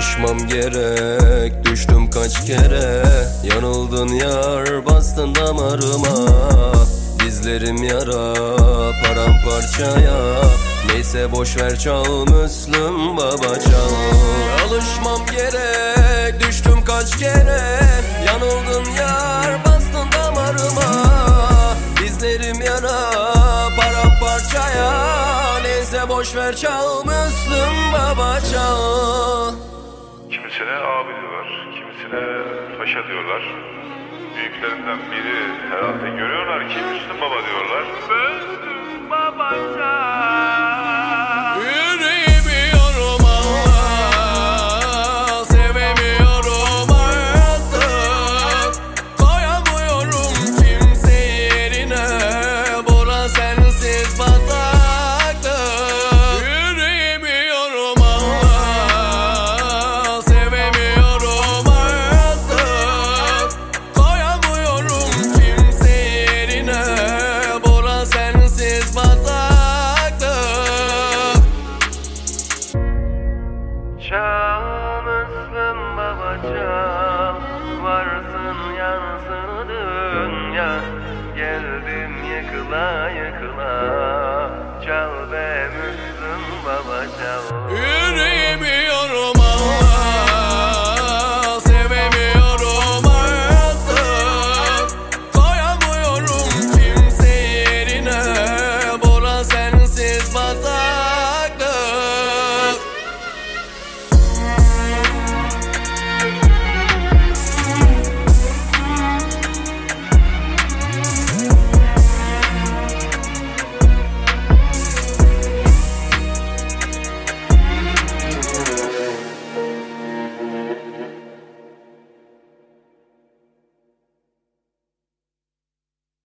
Alışmam gerek, düştüm kaç kere. Yanıldın yar, bastın damarıma. Dizlerim yara, paramparçaya. Neyse boşver, çal Müslüm Baba çal. Alışmam gerek, düştüm kaç kere. Yanıldın yar, bastın damarıma. Dizlerim yara, paramparçaya. Neyse boşver, çal Müslüm Baba çal. Kimisine abi diyorlar, kimisine paşa diyorlar. Büyüklerinden biri herhalde görüyorlar ki Müslüm Baba diyorlar. Müslüm Baba çal. Yürüyemiyorum Allah, sevemiyorum artık. Koyamıyorum kimse yerine, bura sensiz bataklık. Yürüyemiyorum Allah, sevemiyorum artık. Koyamıyorum kimse yerine, bura sensiz bataklık. Çal Müslüm Baba çal, varsın yansın dünya. Geldim yıkıla yıkıla, çal be Müslüm Baba çal. Yürüyemiyorum Allah, sevemiyorum artık. Koyamıyorum kimse yerine, bura sensiz bataklık.